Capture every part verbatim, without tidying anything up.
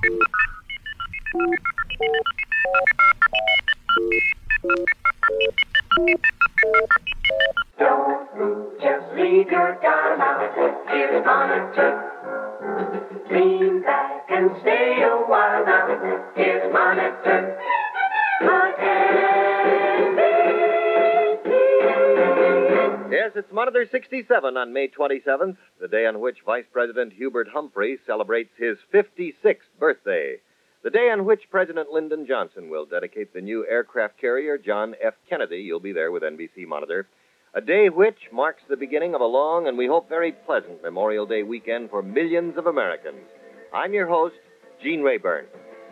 Don't move, just leave your gun out. Here's Monitor. Lean back and stay a while now. Here's Monitor. Yes, it's Monitor sixty-seven on May twenty-seventh, the day on which Vice President Hubert Humphrey celebrates his fifty-sixth birthday. The day on which President Lyndon Johnson will dedicate the new aircraft carrier John F. Kennedy. You'll be there with N B C Monitor. A day which marks the beginning of a long and we hope very pleasant Memorial Day weekend for millions of Americans. I'm your host, Gene Rayburn.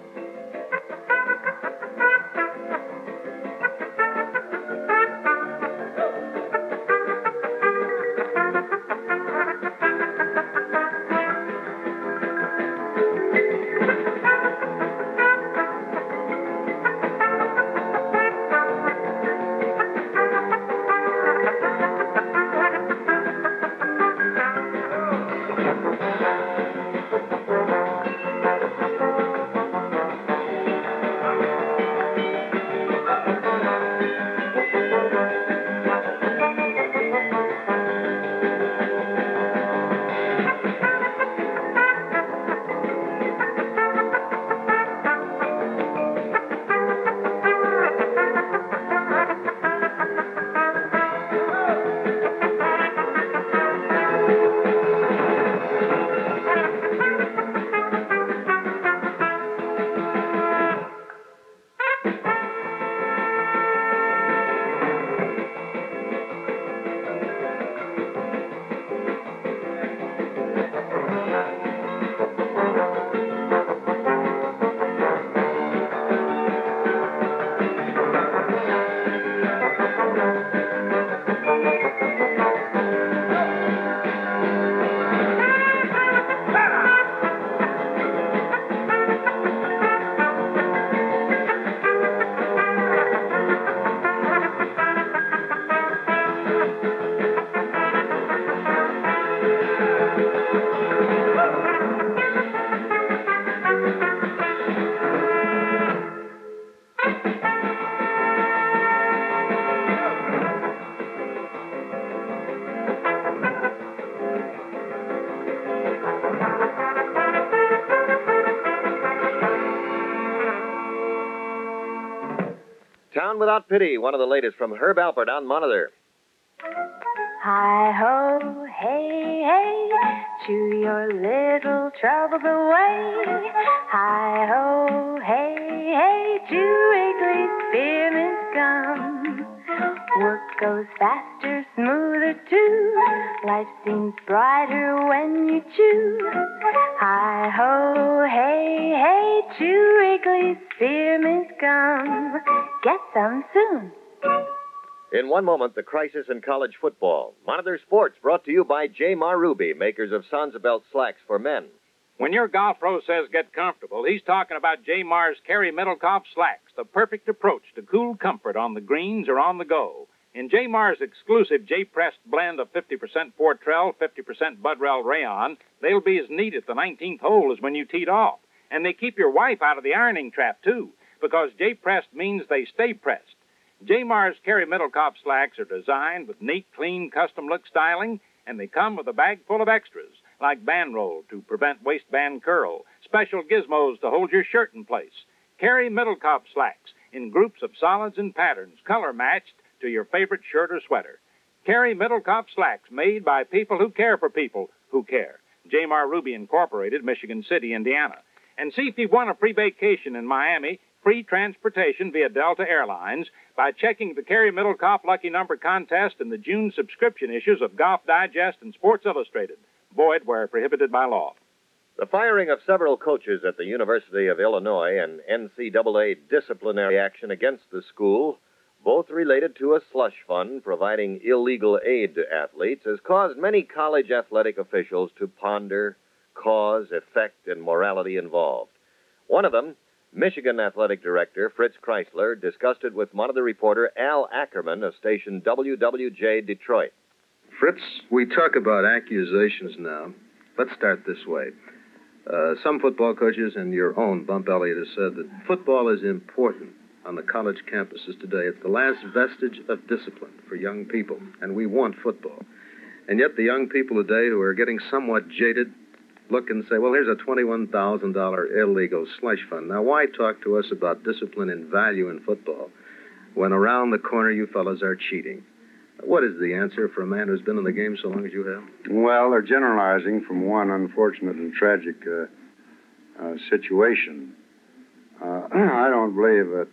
Town Without Pity, one of the latest from Herb Alpert on Monitor. Hi-ho, hey, hey, chew your little troubles away. Hi-ho, hey, hey, chew Wrigley's Spearmint Gum. Work goes faster, smoother, too. Life seems brighter when you chew. Hi-ho, hey, hey, chew Wrigley's Spearmint Gum. Get some soon. In one moment, the crisis in college football. Monitor Sports, brought to you by J. Maruby, makers of Sansa-Belt slacks for men. When your golf pro says get comfortable, he's talking about J. Mar's Kerry Middlecoff slacks, the perfect approach to cool comfort on the greens or on the go. In J. Mar's exclusive J-Pressed blend of fifty percent Fortrell, fifty percent Budrell rayon, they'll be as neat at the nineteenth hole as when you teed off. And they keep your wife out of the ironing trap, too, because J-Pressed means they stay pressed. J. Mar's Kerry Middlecoff slacks are designed with neat, clean, custom-look styling, and they come with a bag full of extras, like band roll to prevent waistband curl, special gizmos to hold your shirt in place. Kerry Middlecoff slacks in groups of solids and patterns, color-matched to your favorite shirt or sweater. Kerry Middlecoff slacks made by people who care for people who care. J. Maruby Incorporated, Michigan City, Indiana. And see if you've won a free vacation in Miami, free transportation via Delta Airlines, by checking the Kerry Middlecoff Lucky Number contest in the June subscription issues of Golf Digest and Sports Illustrated. Void where prohibited by law. The firing of several coaches at the University of Illinois and N C double A disciplinary action against the school, both related to a slush fund providing illegal aid to athletes, has caused many college athletic officials to ponder cause, effect, and morality involved. One of them, Michigan Athletic Director Fritz Chrysler, discussed it with Monitor reporter Al Ackerman of station W W J Detroit. Fritz, we talk about accusations now. Let's start this way. Uh, some football coaches and your own, Bump Elliott, has said that football is important on the college campuses today. It's the last vestige of discipline for young people, and we want football. And yet the young people today who are getting somewhat jaded look and say, well, here's a twenty-one thousand dollars illegal slush fund. Now, why talk to us about discipline and value in football when around the corner you fellas are cheating? What is the answer for a man who's been in the game so long as you have? Well, they're generalizing from one unfortunate and tragic uh, uh, situation. Uh, I don't believe that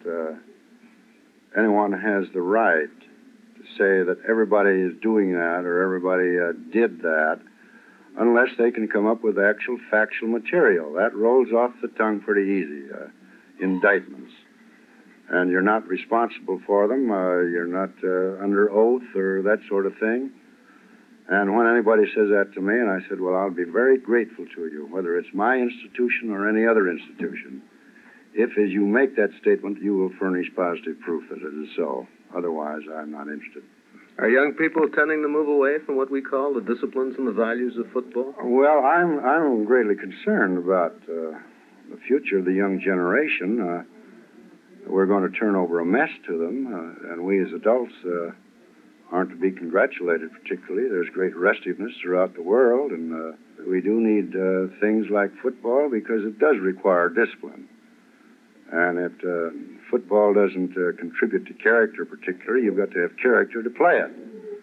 uh, anyone has the right to say that everybody is doing that or everybody uh, did that unless they can come up with actual factual material. That rolls off the tongue pretty easy, uh, indictments. And you're not responsible for them. Uh, you're not uh, under oath or that sort of thing. And when anybody says that to me, and I said, well, I'll be very grateful to you, whether it's my institution or any other institution, if as you make that statement, you will furnish positive proof that it is so. Otherwise, I'm not interested. Are young people tending to move away from what we call the disciplines and the values of football? Well, I'm I'm greatly concerned about uh, the future of the young generation. Uh, we're going to turn over a mess to them, uh, and we as adults uh, aren't to be congratulated particularly. There's great restiveness throughout the world, and uh, we do need uh, things like football because it does require discipline. And it, uh, football doesn't uh, contribute to character particularly. You've got to have character to play it.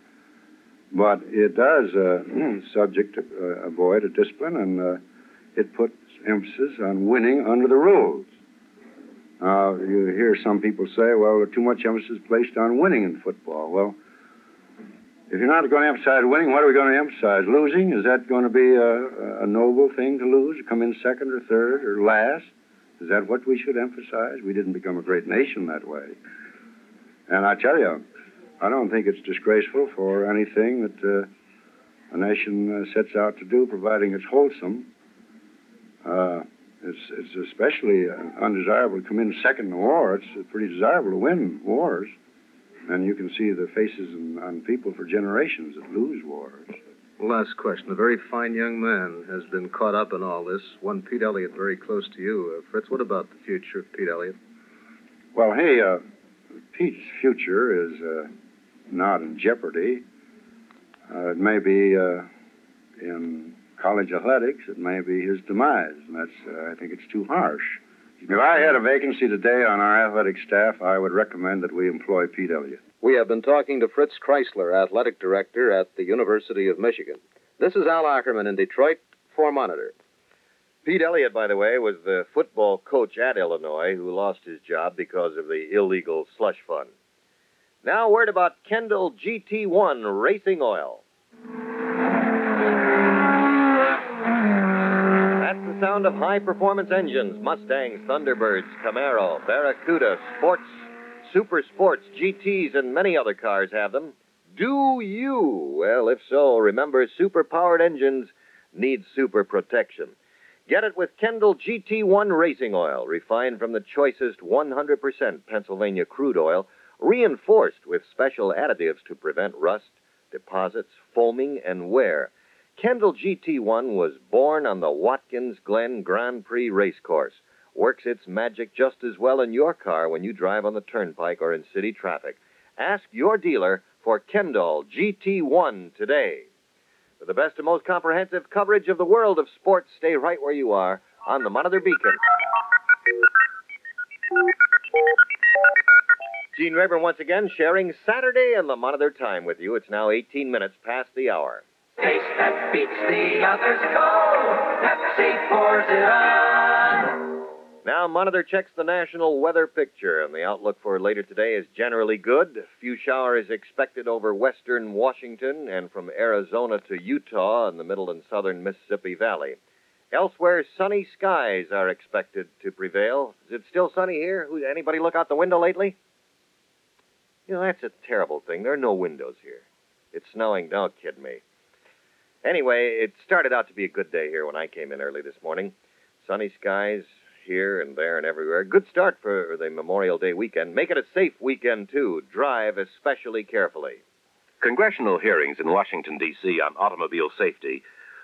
But it does uh, subject uh, a boy to discipline, and uh, it puts emphasis on winning under the rules. Uh, you hear some people say, well, too much emphasis placed on winning in football. Well, if you're not going to emphasize winning, what are we going to emphasize? Losing? Is that going to be a, a noble thing to lose, to come in second or third or last? Is that what we should emphasize? We didn't become a great nation that way. And I tell you, I don't think it's disgraceful for anything that uh, a nation uh, sets out to do, providing it's wholesome. Uh, it's, it's especially uh, undesirable to come in second in a war. It's pretty desirable to win wars. And you can see the faces in, on people for generations that lose wars. Last question. A very fine young man has been caught up in all this. One Pete Elliott very close to you. Uh, Fritz, what about the future of Pete Elliott? Well, hey, uh, Pete's future is uh, not in jeopardy. Uh, it may be uh, in college athletics. It may be his demise. And that's, uh, I think it's too harsh. If I had a vacancy today on our athletic staff, I would recommend that we employ Pete Elliott. We have been talking to Fritz Chrysler, athletic director at the University of Michigan. This is Al Ackerman in Detroit for Monitor. Pete Elliott, by the way, was the football coach at Illinois who lost his job because of the illegal slush fund. Now, word about Kendall G T one Racing Oil. That's the sound of high-performance engines, Mustangs, Thunderbirds, Camaro, Barracuda, Sports, Super Sports, G Ts, and many other cars have them. Do you? Well, if so, remember, super-powered engines need super protection. Get it with Kendall G T one Racing Oil, refined from the choicest one hundred percent Pennsylvania crude oil, reinforced with special additives to prevent rust, deposits, foaming, and wear. Kendall G T one was born on the Watkins Glen Grand Prix racecourse. Works its magic just as well in your car when you drive on the turnpike or in city traffic. Ask your dealer for Kendall G T one today. For the best and most comprehensive coverage of the world of sports, stay right where you are on the Monitor Beacon. Gene Rayburn once again sharing Saturday and the Monitor time with you. It's now eighteen minutes past the hour. Taste that beats the others cold. Pepsi pours it on. Now, Monitor checks the national weather picture, and the outlook for later today is generally good. A few showers expected over western Washington and from Arizona to Utah and the middle and southern Mississippi Valley. Elsewhere, sunny skies are expected to prevail. Is it still sunny here? Anybody look out the window lately? You know, that's a terrible thing. There are no windows here. It's snowing. Don't kid me. Anyway, it started out to be a good day here when I came in early this morning. Sunny skies here and there and everywhere. Good start for the Memorial Day weekend. Make it a safe weekend, too. Drive especially carefully. Congressional hearings in Washington, D C on automobile safety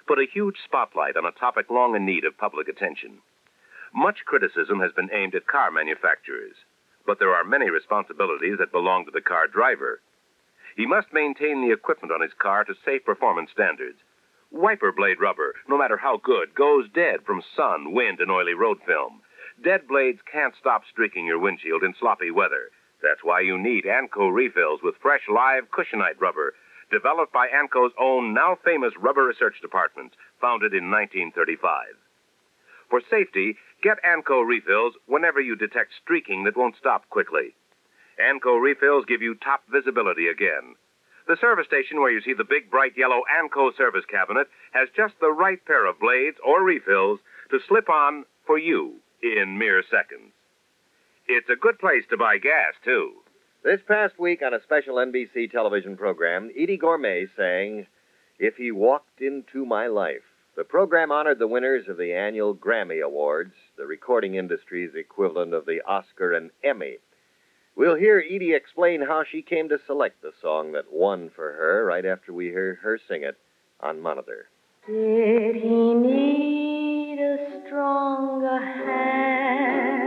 put a huge spotlight on a topic long in need of public attention. Much criticism has been aimed at car manufacturers, but there are many responsibilities that belong to the car driver. He must maintain the equipment on his car to safe performance standards. Wiper blade rubber, no matter how good, goes dead from sun, wind, and oily road film. Dead blades can't stop streaking your windshield in sloppy weather. That's why you need ANCO refills with fresh, live cushionite rubber, developed by ANCO's own now-famous rubber research department, founded in nineteen thirty-five. For safety, get ANCO refills whenever you detect streaking that won't stop quickly. ANCO refills give you top visibility again. The service station where you see the big, bright yellow ANCO service cabinet has just the right pair of blades or refills to slip on for you in mere seconds. It's a good place to buy gas, too. This past week on a special N B C television program, Eydie Gormé sang, "If He Walked Into My Life." The program honored the winners of the annual Grammy Awards, the recording industry's equivalent of the Oscar and Emmy. We'll hear Eydie explain how she came to select the song that won for her right after we hear her sing it on Monitor. Did he need a stronger hand?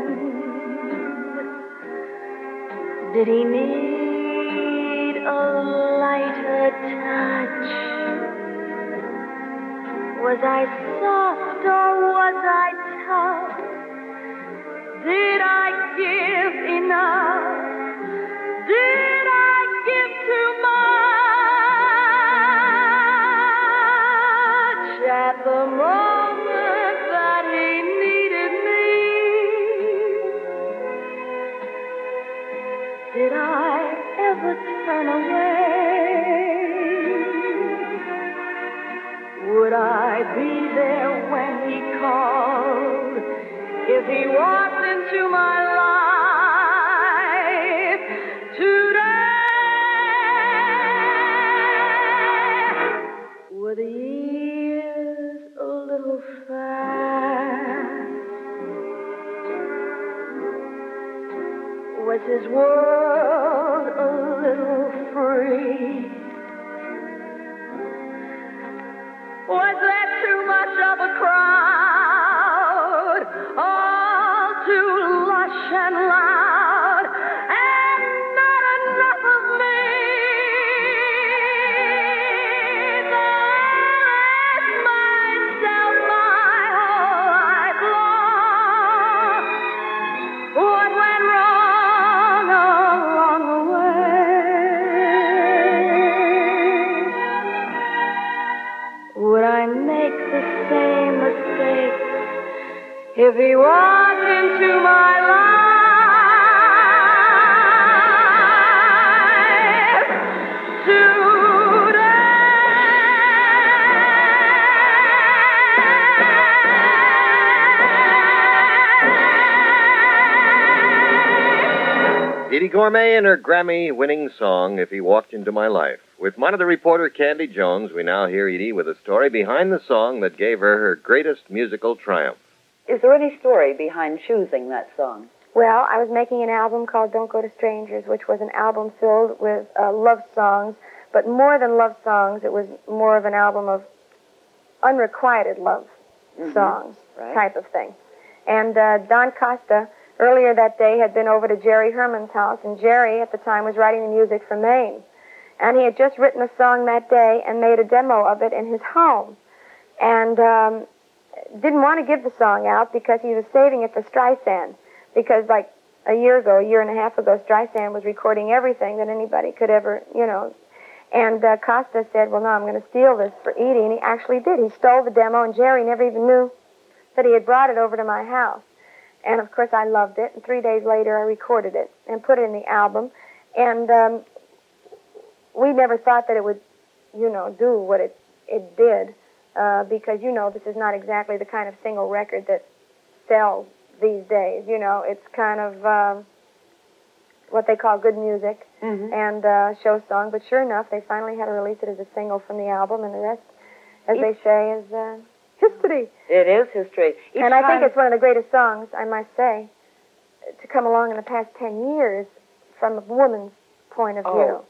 Did he need a lighter touch? Was I soft or was I tough? Did I give enough? Did I give too much? At the moment that he needed me, did I ever turn away? Would I be there when he called? If he walked into my life today, were the years a little fast? Was his world a little free? Was there too much of a crowd? All too lush and loud, and not enough of me. That myself my whole life long. What went wrong along the way? Would I make the same mistake if he walked into my life today? Eydie Gormé and her Grammy-winning song, "If He Walked Into My Life." With Monitor reporter Candy Jones, we now hear Eydie with a story behind the song that gave her her greatest musical triumph. Is there any story behind choosing that song? Well, I was making an album called Don't Go to Strangers, which was an album filled with uh, love songs, but more than love songs, it was more of an album of unrequited love mm-hmm. songs right. type of thing. And uh, Don Costa, earlier that day, had been over to Jerry Herman's house, and Jerry, at the time, was writing the music for Maine. And he had just written a song that day and made a demo of it in his home. And um, didn't want to give the song out because he was saving it for Streisand. Because, like, a year ago, a year and a half ago, Streisand was recording everything that anybody could ever, you know. And uh, Costa said, well, no, I'm going to steal this for Eydie. And he actually did. He stole the demo, and Jerry never even knew that he had brought it over to my house. And, of course, I loved it. And three days later, I recorded it and put it in the album. And um, we never thought that it would, you know, do what it, it did. Uh, because, you know, this is not exactly the kind of single record that sells these days. You know, it's kind of um, what they call good music mm-hmm. and uh, show song. But sure enough, they finally had to release it as a single from the album. And the rest, as Each... they say, is uh, history. It is history. Each and I time... think it's one of the greatest songs, I must say, to come along in the past ten years from a woman's point of oh. view.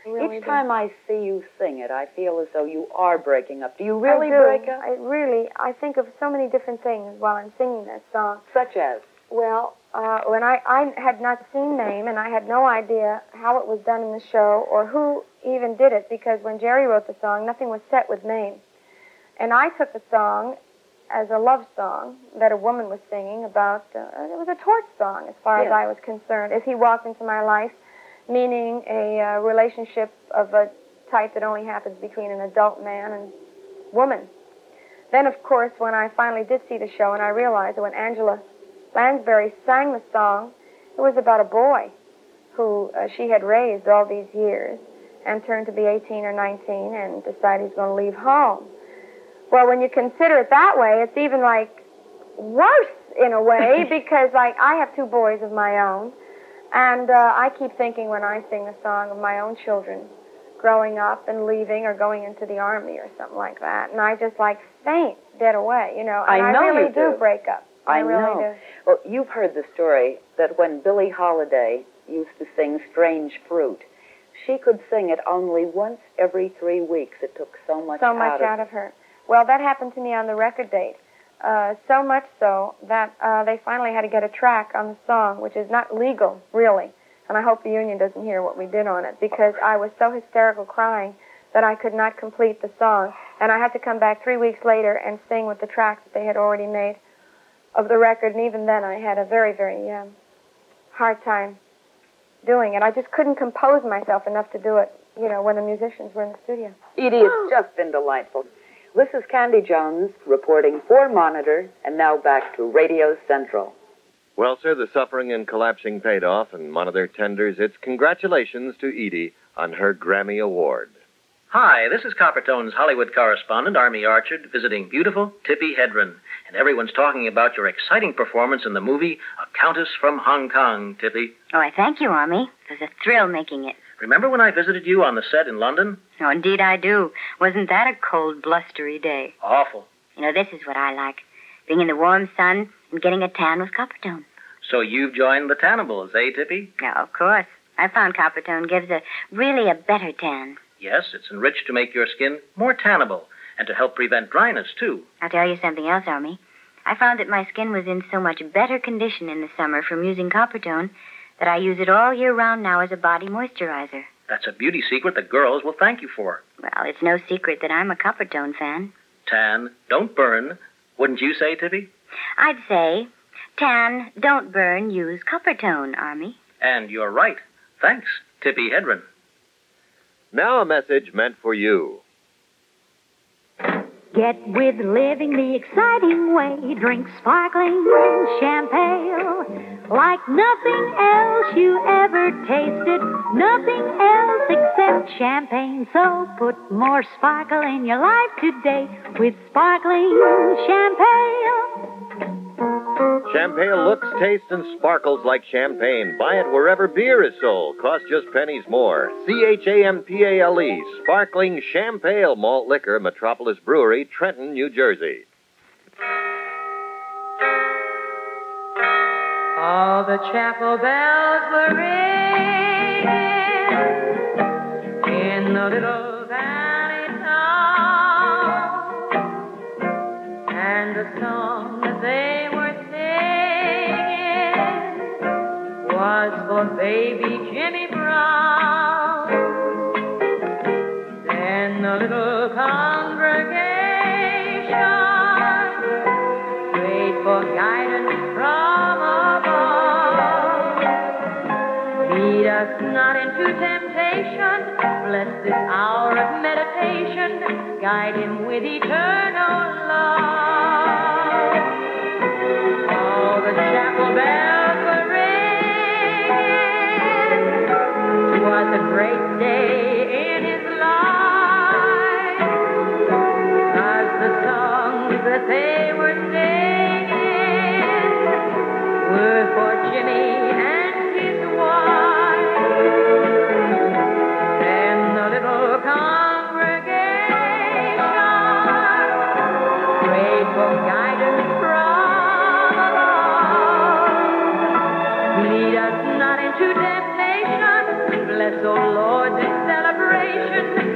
I really Each do. time I see you sing it, I feel as though you are breaking up. Do you really I do. break up? I really, I think of so many different things while I'm singing that song. Such as? Well, uh, when I, I had not seen Mame, and I had no idea how it was done in the show or who even did it, because when Jerry wrote the song, nothing was set with Mame. And I took the song as a love song that a woman was singing about, uh, it was a torch song as far Yes. as I was concerned, as he walked into my life, meaning a uh, relationship of a type that only happens between an adult man and woman. Then, of course, when I finally did see the show and I realized that when Angela Lansbury sang the song, it was about a boy who uh, she had raised all these years and turned to be eighteen or nineteen and decided he's going to leave home. Well, when you consider it that way, it's even like worse in a way because like I have two boys of my own, and uh, I keep thinking when I sing the song of my own children growing up and leaving or going into the army or something like that, and I just like faint dead away, you know. And I know I really you do. do break up. I, I really know. do. Well, you've heard the story that when Billie Holiday used to sing Strange Fruit, she could sing it only once every three weeks. It took so much so out much of out of her. Well, that happened to me on the record date. Uh, so much so that uh, they finally had to get a track on the song, which is not legal, really. And I hope the union doesn't hear what we did on it, because I was so hysterical crying that I could not complete the song. And I had to come back three weeks later and sing with the track that they had already made of the record. And even then, I had a very, very um, hard time doing it. I just couldn't compose myself enough to do it, you know, when the musicians were in the studio. Edie, it's just been delightful. This is Candy Jones reporting for Monitor, and now back to Radio Central. Well, sir, the suffering and collapsing paid off, and Monitor tenders its congratulations to Edie on her Grammy Award. Hi, this is Coppertone's Hollywood correspondent, Army Archard, visiting beautiful Tippi Hedren. And everyone's talking about your exciting performance in the movie A Countess from Hong Kong, Tippi. Oh, I thank you, Army. It was a thrill making it. Remember when I visited you on the set in London? Oh, indeed I do. Wasn't that a cold, blustery day? Awful. You know, this is what I like. Being in the warm sun and getting a tan with Coppertone. So you've joined the Tannibals, eh, Tippi? No, of course. I found Coppertone gives a really a better tan. Yes, it's enriched to make your skin more tannable and to help prevent dryness, too. I'll tell you something else, Army. I found that my skin was in so much better condition in the summer from using Coppertone that I use it all year round now as a body moisturizer. That's a beauty secret the girls will thank you for. Well, it's no secret that I'm a Coppertone fan. Tan, don't burn. Wouldn't you say, Tippi? I'd say, tan, don't burn, use Coppertone, Army. And you're right. Thanks, Tippi Hedren. Now a message meant for you. Get with living the exciting way. Drink sparkling champagne like nothing else you ever tasted. Nothing else except champagne. So put more sparkle in your life today with sparkling champagne. Champagne looks, tastes, and sparkles like champagne. Buy it wherever beer is sold. Cost just pennies more. C H A M P A L E, Sparkling Champagne Malt Liquor, Metropolis Brewery, Trenton, New Jersey. All the chapel bells were ringing in the little valley town, and the song that they were was for baby Jimmy Brown. Then the little congregation prayed for guidance from above. Lead us not into temptation, bless this hour of meditation, guide him with eternal love. All the chapel bells were was a great day in his life, as the songs that they were singing were for Jimmy and his wife. Then the little congregation prayed for guidance from above. Lead us not into temptation, bless, O Lord, this celebration.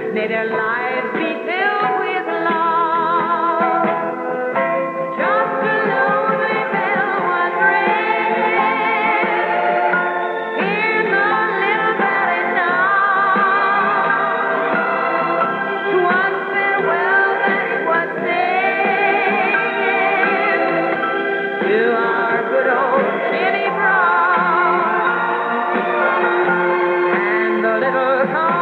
May their lives be filled with love. Just a lonely bell was ringing in the little valley town. 'Twas farewell that it was singing to our good old Jenny Brown. And the little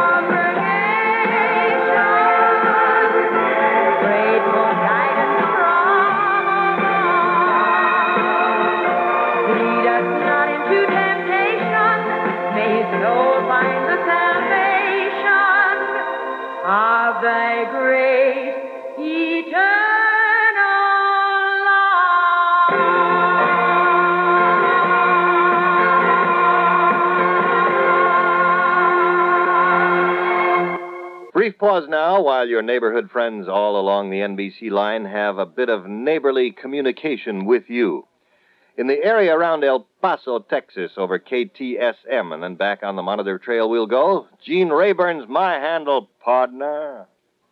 of thy great eternal love. Brief pause now while your neighborhood friends all along the N B C line have a bit of neighborly communication with you. In the area around El Paso, Texas, over K T S M, and then back on the Monitor Trail we'll go. Gene Rayburn's my handle, partner.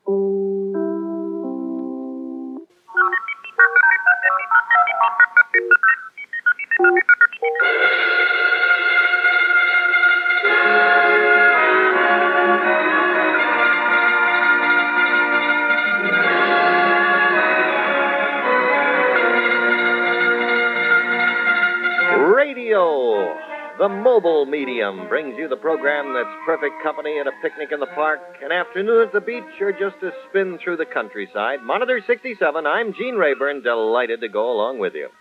Radio, the mobile medium, brings you the program that's perfect company at a picnic in the park, an afternoon at the beach, or just a spin through the countryside. Monitor sixty-seven, I'm Gene Rayburn, delighted to go along with you.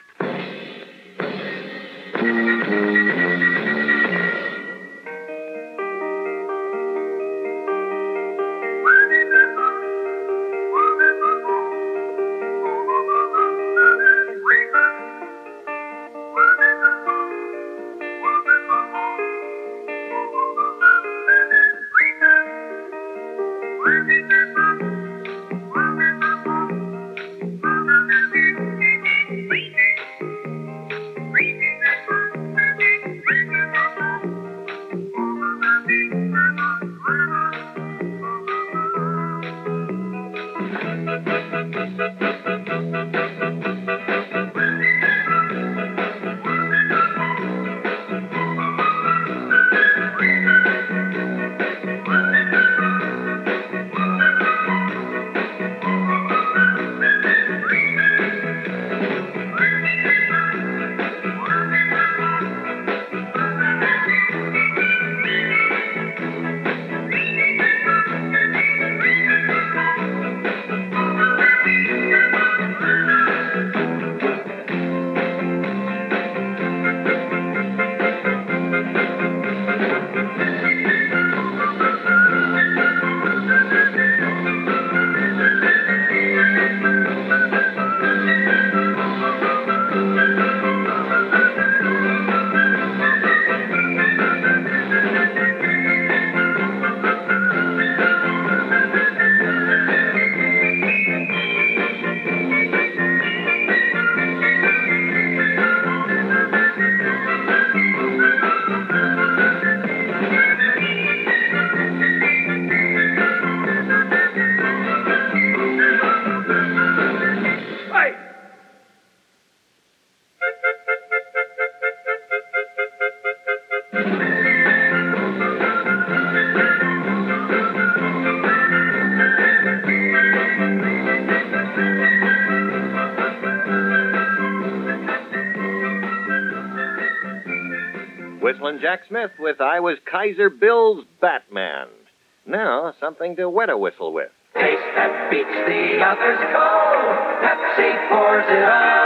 Whistling Jack Smith with I Was Kaiser Bill's Batman. Now, something to wet a whistle with. Taste that beats the others cold. Pepsi pours it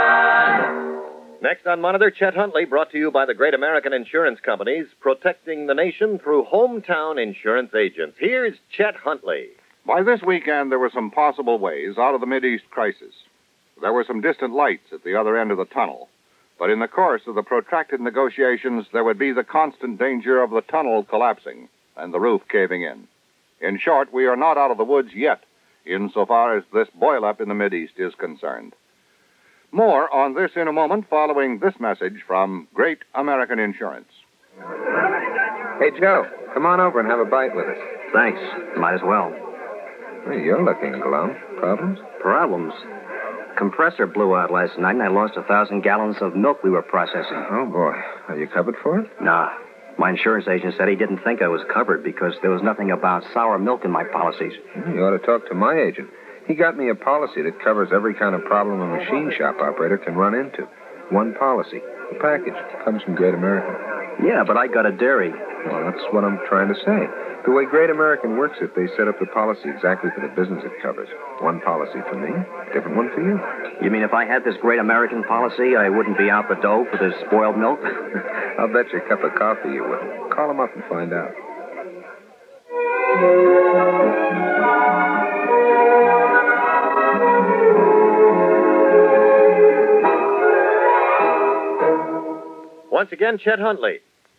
on. Next on Monitor, Chet Huntley, brought to you by the great American insurance companies, protecting the nation through hometown insurance agents. Here's Chet Huntley. By this weekend, there were some possible ways out of the Mideast crisis. There were some distant lights at the other end of the tunnel. But in the course of the protracted negotiations, there would be the constant danger of the tunnel collapsing and the roof caving in. In short, we are not out of the woods yet, insofar as this boil-up in the Mideast is concerned. More on this in a moment, following this message from Great American Insurance. Hey, Joe, come on over and have a bite with us. Thanks. Might as well. Hey, you're looking glum. Problems? Problems? Compressor blew out last night, and I lost a thousand gallons of milk we were processing. Oh, boy. Are you covered for it? Nah. My insurance agent said he didn't think I was covered because there was nothing about sour milk in my policies. You ought to talk to my agent. He got me a policy that covers every kind of problem a machine shop operator can run into. One policy. A package. Comes from Great American. Yeah, but I got a dairy. Well, that's what I'm trying to say. The way Great American works it, they set up the policy exactly for the business it covers. One policy for me, different one for you. You mean if I had this Great American policy, I wouldn't be out the dough for this spoiled milk? I'll bet you a cup of coffee you wouldn't. Call him up and find out. Once again, Chet Huntley.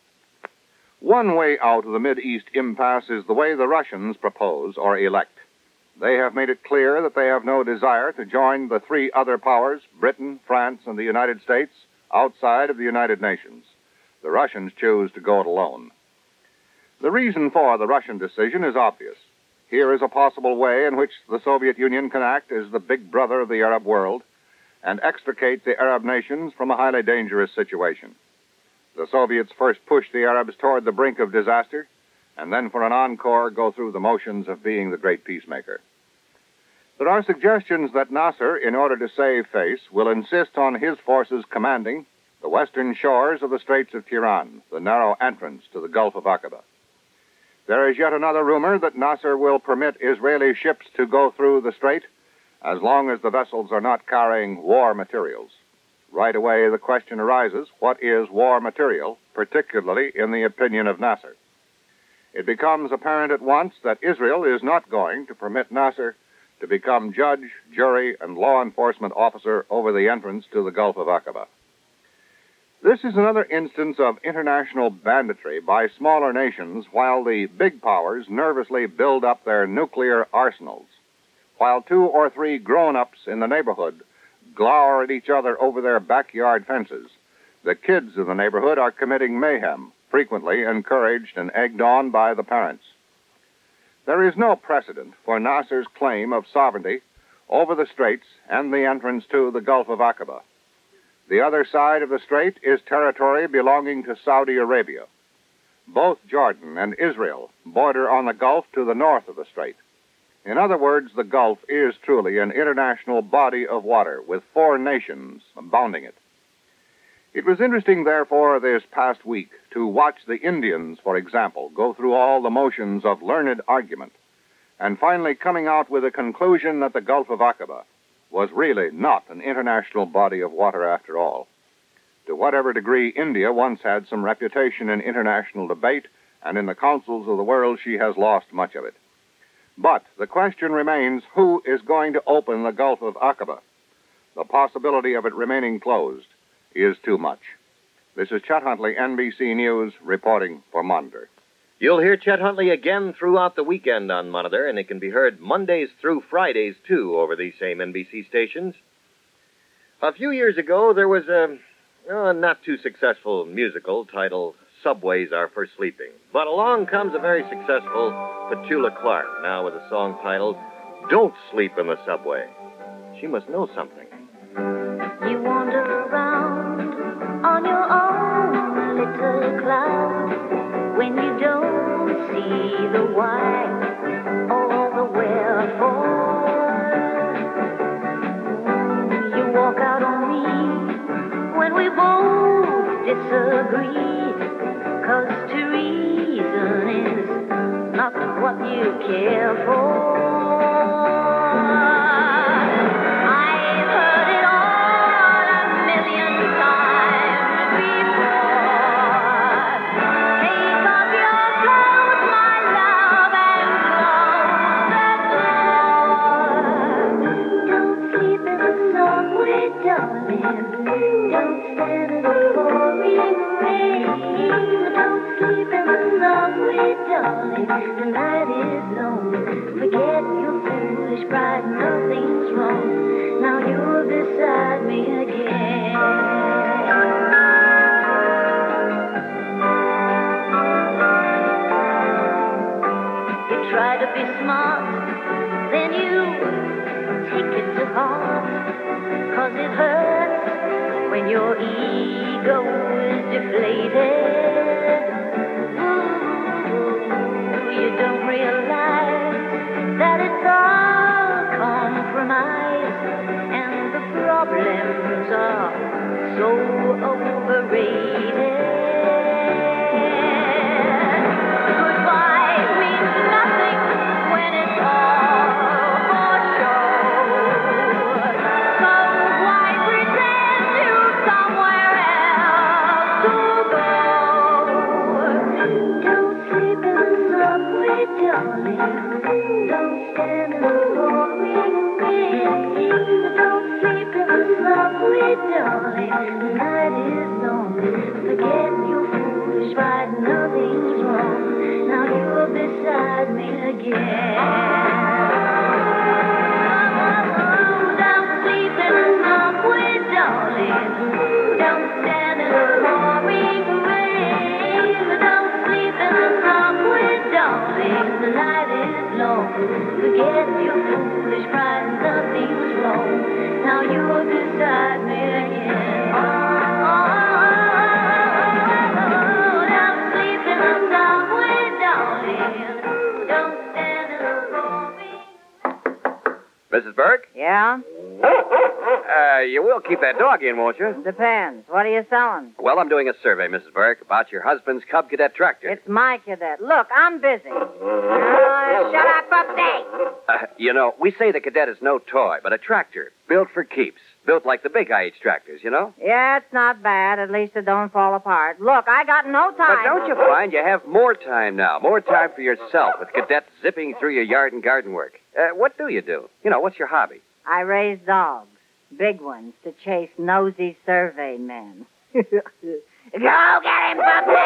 One way out of the Mideast impasse is the way the Russians propose or elect. They have made it clear that they have no desire to join the three other powers, Britain, France, and the United States, outside of the United Nations. The Russians choose to go it alone. The reason for the Russian decision is obvious. Here is a possible way in which the Soviet Union can act as the big brother of the Arab world and extricate the Arab nations from a highly dangerous situation. The Soviets first push the Arabs toward the brink of disaster, and then for an encore go through the motions of being the great peacemaker. There are suggestions that Nasser, in order to save face, will insist on his forces commanding the western shores of the Straits of Tiran, the narrow entrance to the Gulf of Aqaba. There is yet another rumor that Nasser will permit Israeli ships to go through the strait as long as the vessels are not carrying war materials. Right away, the question arises, what is war material, particularly in the opinion of Nasser? It becomes apparent at once that Israel is not going to permit Nasser to become judge, jury, and law enforcement officer over the entrance to the Gulf of Aqaba. This is another instance of international banditry by smaller nations while the big powers nervously build up their nuclear arsenals, while two or three grown-ups in the neighborhood glower at each other over their backyard fences. The kids in the neighborhood are committing mayhem, frequently encouraged and egged on by the parents. There is no precedent for Nasser's claim of sovereignty over the straits and the entrance to the Gulf of Aqaba. The other side of the strait is territory belonging to Saudi Arabia. Both Jordan and Israel border on the Gulf to the north of the strait. In other words, the Gulf is truly an international body of water with four nations bounding it. It was interesting, therefore, this past week to watch the Indians, for example, go through all the motions of learned argument and finally coming out with a conclusion that the Gulf of Aqaba was really not an international body of water after all. To whatever degree India once had some reputation in international debate and in the councils of the world, she has lost much of it. But the question remains, who is going to open the Gulf of Aqaba? The possibility of it remaining closed is too much. This is Chet Huntley, N B C News, reporting for Monitor. You'll hear Chet Huntley again throughout the weekend on Monitor, and it can be heard Mondays through Fridays, too, over these same N B C stations. A few years ago, there was a, a not-too-successful musical titled Subways Are for Sleeping. But along comes a very successful Petula Clark, now with a song titled Don't Sleep in the Subway. She must know something. You wander around on your own little cloud when you don't see the why or the wherefore. You walk out on me when we both disagree, 'cause to reason is not what you care for. I've heard it all a million times before. Take off your clothes, my love, and close the door. Don't sleep in the subway, darling. Don't stand in the pouring rain. Don't sleep in the subway, darling. The night is long. Forget your foolish pride. Nothing's wrong. Now you're beside me again. You be smart, then you take it to heart. Cause it hurts when your ego is deflated. Ooh, you don't realize that it's all compromise, and the problems are so overrated. Goodbye means nothing when it's all for show. So why pretend to somewhere else to go? Don't sleep in the subway, darling. Don't stand in the pouring rain. Don't sleep in the subway, darling. The night is long. Forget your foolish fight, nothing's wrong. Now you're beside me again. Don't sleep in the subway, darling. Don't stand in the pouring rain. Don't sleep in the subway, darling. The night is long. Forget your foolish pride, nothing's wrong. Now you're beside me again. Oh, don't sleep in the subway, darling. Don't stand in the pouring. Missus Burke? Yeah? Uh, you will keep that dog in, won't you? Depends. What are you selling? Well, I'm doing a survey, Missus Burke, about your husband's Cub Cadet tractor. It's my cadet. Look, I'm busy. Oh, shut up, update. Uh, you know, we say the Cadet is no toy, but a tractor built for keeps. Built like the big I H tractors, you know? Yeah, it's not bad. At least it don't fall apart. Look, I got no time. But don't you find you have more time now? More time for yourself with Cadet zipping through your yard and garden work. Uh, what do you do? You know, what's your hobby? I raise dogs. Big ones to chase nosy survey men. Go get him, puppy!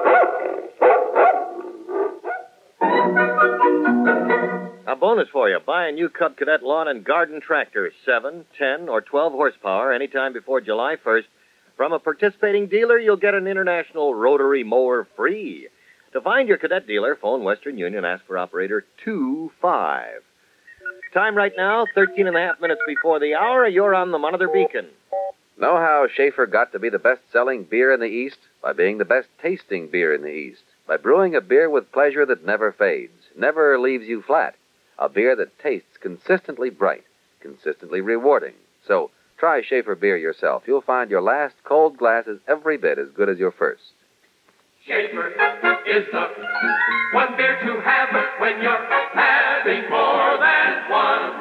A bonus for you. Buy a new Cub Cadet lawn and garden tractor, seven, ten, or twelve horsepower, anytime before July first. From a participating dealer, you'll get an international rotary mower free. To find your Cadet dealer, phone Western Union, ask for operator two five. Time right now, thirteen and a half minutes before the hour. You're on the Monitor Beacon. Know how Schaefer got to be the best-selling beer in the East? By being the best-tasting beer in the East. By brewing a beer with pleasure that never fades, never leaves you flat. A beer that tastes consistently bright, consistently rewarding. So, try Schaefer beer yourself. You'll find your last cold glass is every bit as good as your first. Schaefer is the one beer to have when you're having more than one.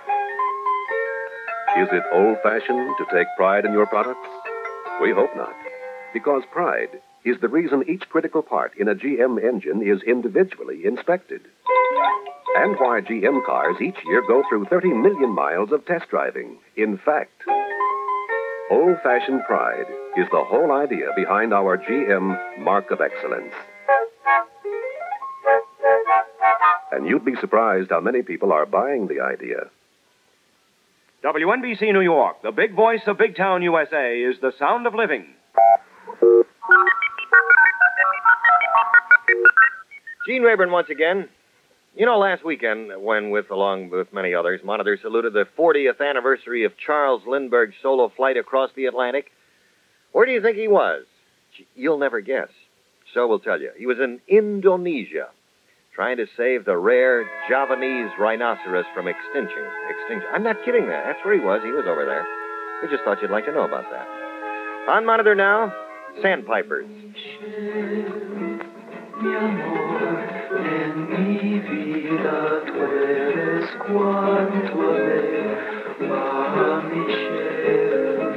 Is it old-fashioned to take pride in your products? We hope not, because pride is the reason each critical part in a G M engine is individually inspected. And why G M cars each year go through thirty million miles of test driving. In fact, old-fashioned pride is the whole idea behind our G M Mark of Excellence. And you'd be surprised how many people are buying the idea. W N B C New York, the big voice of Big Town U S A, is the sound of living. Gene Rayburn once again. You know, last weekend, when, with along with many others, Monitor saluted the fortieth anniversary of Charles Lindbergh's solo flight across the Atlantic, where do you think he was? You'll never guess. So we'll tell you. He was in Indonesia, trying to save the rare Javanese rhinoceros from extinction. Extinction. I'm not kidding that. That's where he was. He was over there. We just thought you'd like to know about that. On Monitor now, Sandpipers. Mi amor, en mi vida tú eres cuanto amé a Michelle.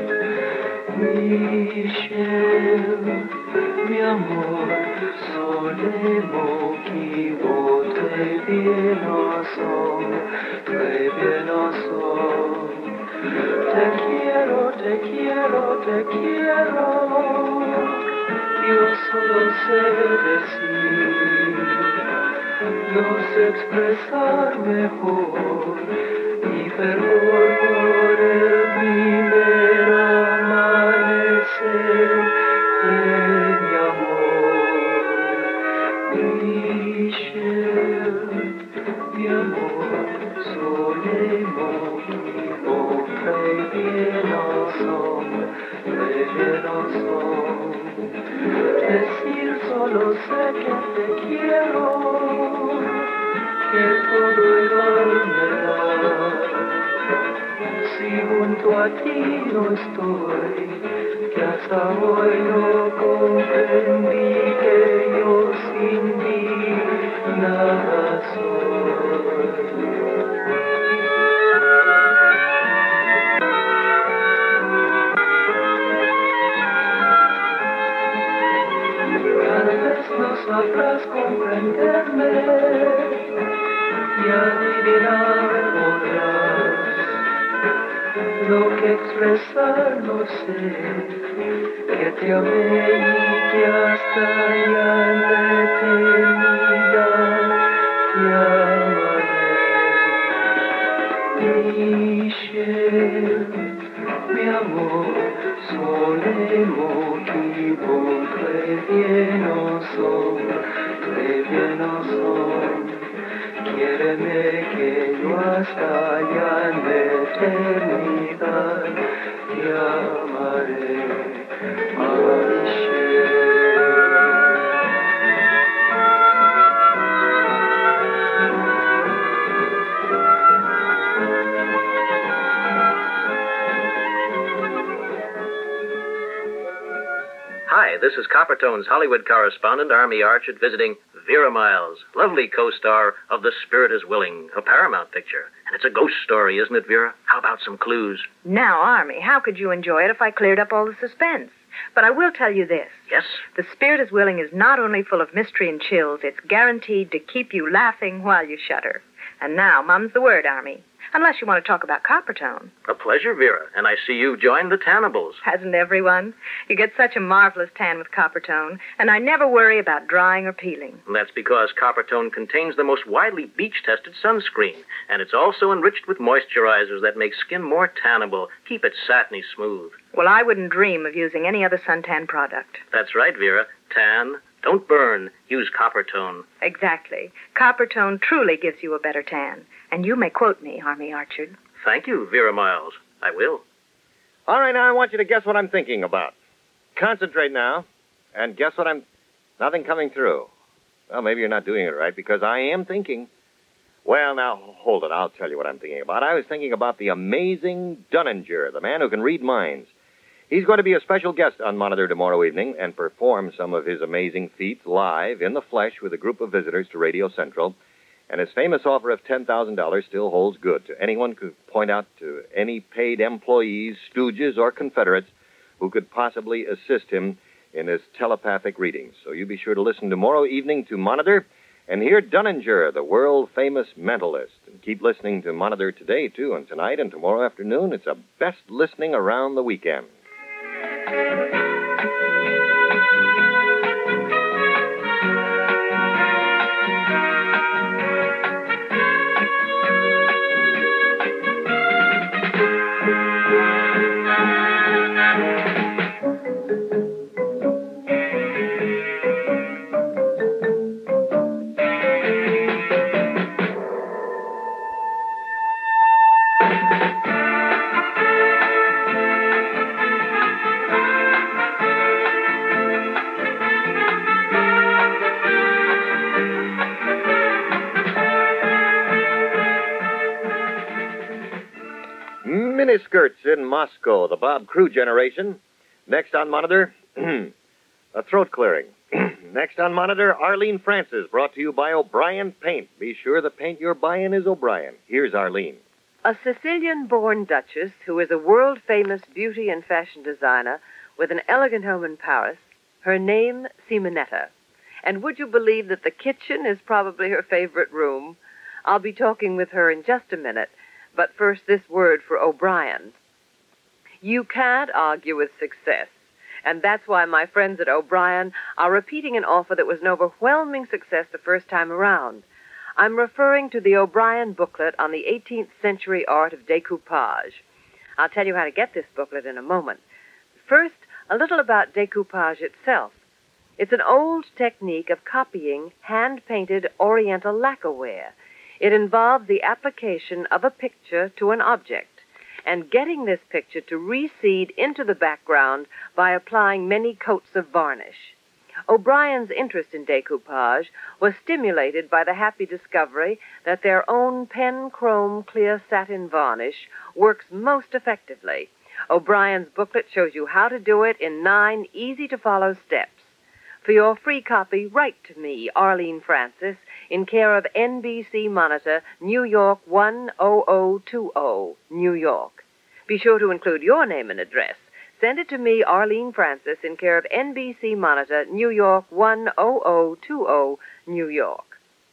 Michelle, mi amor, solemos qui vos très bien ensemble, très bien ensemble. Te quiero, te quiero, te quiero. Yo solo sé decir, no sé expresar mejor mi fervor por el primer amanecer de mi amor. Michelle, que no son. Decir solo sé que te quiero, que todo el alma me da. Si junto a ti no estoy, que hasta hoy no comprendí que yo sin ti nada soy. No sabrás comprenderme y adivinar podrás lo que expresar no sé, que te amé y que hasta ya en la eternidad te amaré. Michel, mi amor, solemos qui bon très bien ensemble, très bien ensemble. Quiéreme que yo hasta allá en la eternidad te amaré, Michel. Hi, this is Coppertone's Hollywood correspondent, Army Archard, visiting Vera Miles, lovely co-star of The Spirit is Willing, a Paramount picture. And it's a ghost story, isn't it, Vera? How about some clues? Now, Army, how could you enjoy it if I cleared up all the suspense? But I will tell you this. Yes? The Spirit is Willing is not only full of mystery and chills, it's guaranteed to keep you laughing while you shudder. And now, mum's the word, Army. Unless you want to talk about Coppertone. A pleasure, Vera. And I see you've joined the Tannables. Hasn't everyone? You get such a marvelous tan with Coppertone, and I never worry about drying or peeling. And that's because Coppertone contains the most widely beach-tested sunscreen. And it's also enriched with moisturizers that make skin more tannable, keep it satiny smooth. Well, I wouldn't dream of using any other suntan product. That's right, Vera. Tan. Don't burn. Use Coppertone. Exactly. Coppertone truly gives you a better tan. And you may quote me, Army Archard. Thank you, Vera Miles. I will. All right, now I want you to guess what I'm thinking about. Concentrate now, and guess what I'm... Nothing coming through. Well, maybe you're not doing it right, because I am thinking. Well, now, hold it. I'll tell you what I'm thinking about. I was thinking about the amazing Dunninger, the man who can read minds. He's going to be a special guest on Monitor tomorrow evening and perform some of his amazing feats live in the flesh with a group of visitors to Radio Central. And his famous offer of ten thousand dollars still holds good to anyone who could point out to any paid employees, stooges, or Confederates who could possibly assist him in his telepathic readings. So you be sure to listen tomorrow evening to Monitor and hear Dunninger, the world-famous mentalist. And keep listening to Monitor today, too, and tonight and tomorrow afternoon. It's a best listening around the weekend. Miniskirts in Moscow, the Bob Crew generation. Next on Monitor, a throat clearing. Next on Monitor, Arlene Francis, brought to you by O'Brien Paint. Be sure the paint you're buying is O'Brien. Here's Arlene. A Sicilian-born duchess who is a world-famous beauty and fashion designer with an elegant home in Paris, her name Simonetta. And would you believe that the kitchen is probably her favorite room? I'll be talking with her in just a minute. But first, this word for O'Brien. You can't argue with success. And that's why my friends at O'Brien are repeating an offer that was an overwhelming success the first time around. I'm referring to the O'Brien booklet on the eighteenth century art of decoupage. I'll tell you how to get this booklet in a moment. First, a little about decoupage itself. It's an old technique of copying hand-painted Oriental lacquerware. It involves the application of a picture to an object. and getting this picture to recede into the background by applying many coats of varnish. O'Brien's interest in decoupage was stimulated by the happy discovery that their own pen chrome clear satin varnish works most effectively. O'Brien's booklet shows you how to do it in nine easy-to-follow steps. For your free copy, write to me, Arlene Francis, in care of N B C Monitor, New York one oh oh two oh, New York. Be sure to include your name and address. Send it to me, Arlene Francis, in care of N B C Monitor, New York one oh oh two oh, New York.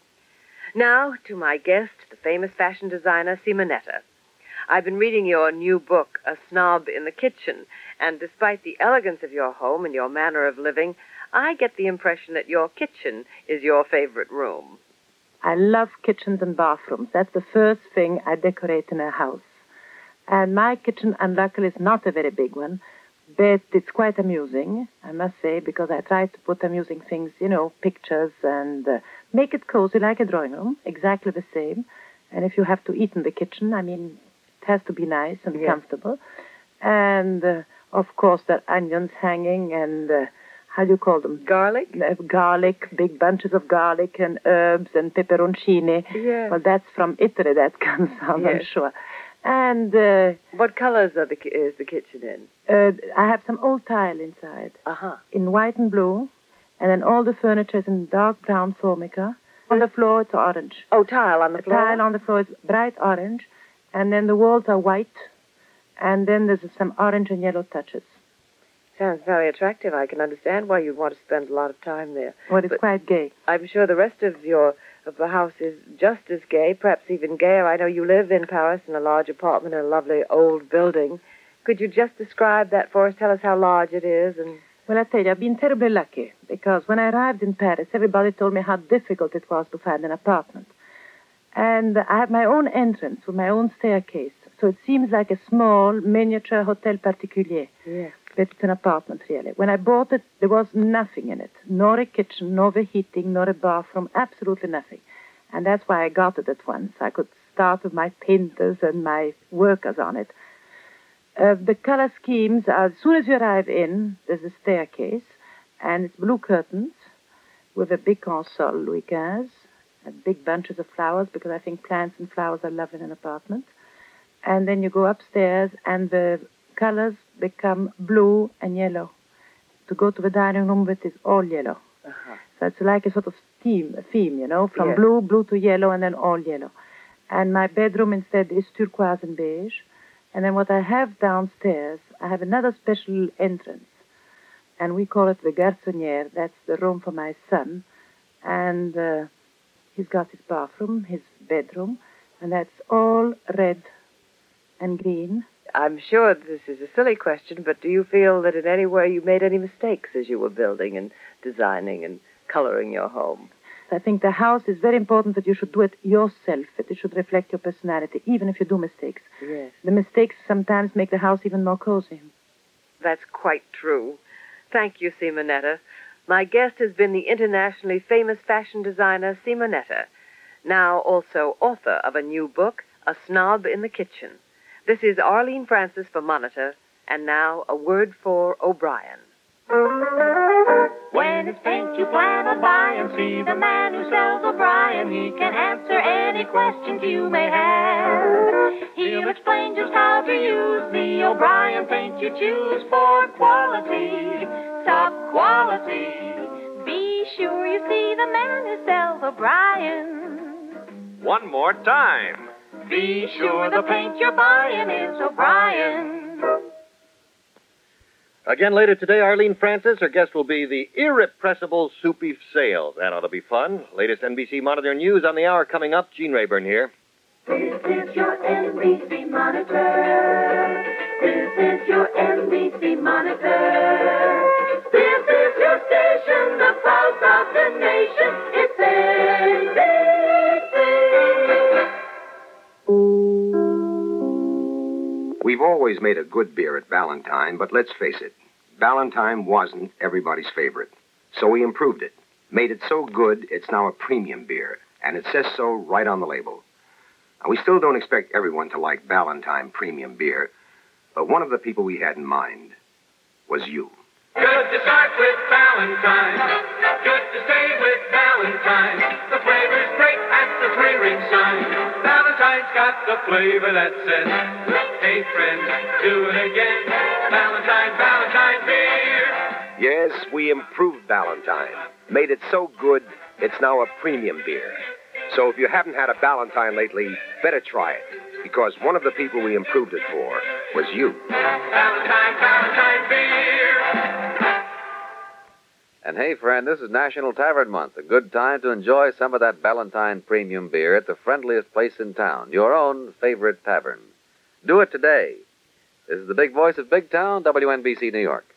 Now, to my guest, the famous fashion designer, Simonetta. I've been reading your new book, A Snob in the Kitchen, and despite the elegance of your home and your manner of living, I get the impression that your kitchen is your favorite room. I love kitchens and bathrooms. That's the first thing I decorate in a house. And my kitchen, unluckily, is not a very big one, but it's quite amusing, I must say, because I try to put amusing things, you know, pictures, and uh, make it cozy like a drawing room, exactly the same. And if you have to eat in the kitchen, I mean, it has to be nice and Yes. comfortable. And, uh, of course, there are onions hanging and, uh, how do you call them? Garlic? Uh, garlic, big bunches of garlic and herbs and pepperoncini. Yes. Well, that's from Italy, that comes from, I'm Yes. sure. And uh, What colors are the, ki- is the kitchen in? uh, I have some old tile inside, Uh-huh. in white and blue, and then all the furniture is in dark brown formica. On the floor, it's orange. Oh, tile on the floor? Tile on the floor is bright orange, and then the walls are white, and then there's some orange and yellow touches. Sounds very attractive. I can understand why you'd want to spend a lot of time there. Well, it's But quite gay. I'm sure the rest of your of the house is just as gay, perhaps even gayer. I know you live in Paris in a large apartment in a lovely old building. Could you just describe that for us? Tell us how large it is and... Well, I tell you, I've been terribly lucky, because when I arrived in Paris, everybody told me how difficult it was to find an apartment. And I have my own entrance with my own staircase, so it seems like a small miniature hotel particulier. Yeah. But it's an apartment, really. When I bought it, there was nothing in it. Nor a kitchen, nor a heating, nor a bathroom, absolutely nothing. And that's why I got it at once. I could start with my painters and my workers on it. Uh, the color schemes are, as soon as you arrive in, there's a staircase, and it's blue curtains with a big console, Louis Quinze, and big bunches of flowers, because I think plants and flowers are lovely in an apartment. And then you go upstairs, and the colors become blue and yellow. To go to the dining room, it is all yellow. Uh-huh. So it's like a sort of theme, a theme, you know, from Yes. blue, blue to yellow, and then all yellow. And my bedroom instead is turquoise and beige. And then what I have downstairs, I have another special entrance. And we call it the garçonnière. That's the room for my son. And uh, he's got his bathroom, his bedroom, and that's all red and green. I'm sure this is a silly question, but do you feel that in any way you made any mistakes as you were building and designing and coloring your home? I think the house is very important that you should do it yourself, that it should reflect your personality, even if you do mistakes. Yes. The mistakes sometimes make the house even more cozy. That's quite true. Thank you, Simonetta. My guest has been the internationally famous fashion designer, Simonetta, now also author of a new book, A Snob in the Kitchen. This is Arlene Francis for Monitor, and now a word for O'Brien. When it's paint you plan to buy and see the man who sells O'Brien, he can answer any questions you may have. He'll explain just how to use the O'Brien paint you choose for quality, top quality. Be sure you see the man who sells O'Brien. One more time. Be sure the paint you're buying is O'Brien. Again later today, Arlene Francis. Her guest will be the irrepressible Soupy Sales. That ought to be fun. Latest N B C Monitor news on the hour coming up. Gene Rayburn here. This is your N B C Monitor. This is your N B C Monitor. This is your station, the pulse of the nation. It's N B We've always made a good beer at Ballantine, but let's face it, Ballantine wasn't everybody's favorite. So we improved it, made it so good it's now a premium beer, and it says so right on the label. Now, we still don't expect everyone to like Ballantine premium beer, but one of the people we had in mind was you. Good to start with Valentine. Good to stay with Valentine. The flavor's great at the three-ring sign. Valentine's got the flavor that says, hey friend, do it again. Valentine, Valentine beer. Yes, we improved Ballantine. Made it so good, it's now a premium beer. So if you haven't had a Ballantine lately, better try it. Because one of the people we improved it for was you. Valentine, Valentine beer. And hey, friend, this is National Tavern Month. A good time to enjoy some of that Ballantine premium beer at the friendliest place in town, your own favorite tavern. Do it today. This is the big voice of Big Town, W N B C New York.